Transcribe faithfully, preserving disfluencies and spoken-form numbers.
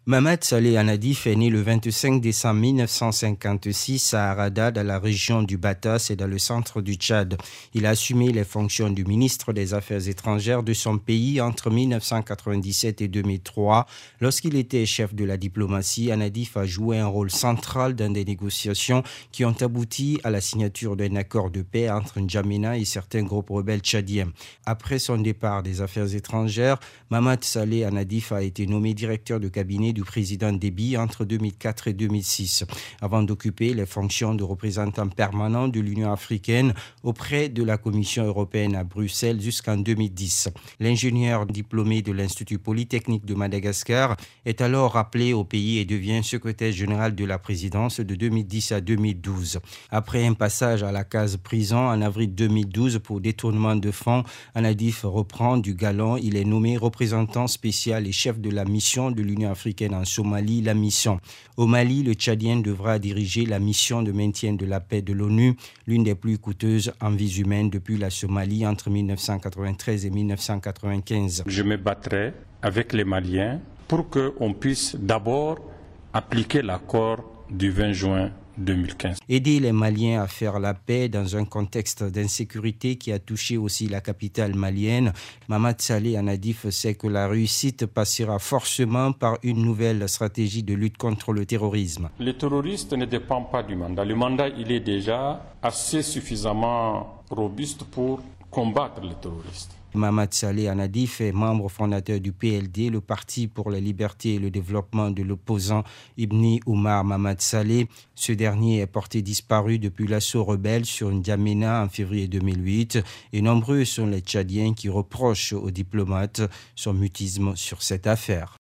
Mamad Saleh Anadif est né le vingt-cinq décembre mille neuf cent cinquante-six à Arada, dans la région du Bata, c'est dans le centre du Tchad. Il a assumé les fonctions du ministre des Affaires étrangères de son pays entre mille neuf cent quatre-vingt-dix-sept et deux mille trois. Lorsqu'il était chef de la diplomatie, Anadif a joué un rôle central dans des négociations qui ont abouti à la signature d'un accord de paix entre N'Djamena et certains groupes rebelles tchadiens. Après son départ des Affaires étrangères, Mamad Saleh Anadif a été nommé directeur de cabinet du président Déby entre deux mille quatre et deux mille six, avant d'occuper les fonctions de représentant permanent de l'Union africaine auprès de la Commission européenne à Bruxelles jusqu'en deux mille dix. L'ingénieur diplômé de l'Institut Polytechnique de Madagascar est alors rappelé au pays et devient secrétaire général de la présidence de deux mille dix à deux mille douze. Après un passage à la case prison en avril deux mille douze pour détournement de fonds, Anadif reprend du galon. Il est nommé représentant spécial et chef de la mission de l'Union africaine en Somalie, la mission. Au Mali, le Tchadien devra diriger la mission de maintien de la paix de l'ONU, l'une des plus coûteuses en vies humaines depuis la Somalie entre mille neuf cent quatre-vingt-treize et mille neuf cent quatre-vingt-quinze. Je me battrai avec les Maliens pour qu'on puisse d'abord appliquer l'accord du vingt juin deux mille quinze. Aider les Maliens à faire la paix dans un contexte d'insécurité qui a touché aussi la capitale malienne. Mamad Saleh Anadif sait que la réussite passera forcément par une nouvelle stratégie de lutte contre le terrorisme. Les terroristes ne dépendent pas du mandat. Le mandat, il est déjà assez suffisamment robuste pour combattre les terroristes. Mamad Saleh Anadif est membre fondateur du P L D, le Parti pour la liberté et le développement de l'opposant Ibni Oumar Mamad Saleh. Ce dernier est porté disparu depuis l'assaut rebelle sur N'Djamena en février deux mille huit et nombreux sont les Tchadiens qui reprochent aux diplomates son mutisme sur cette affaire.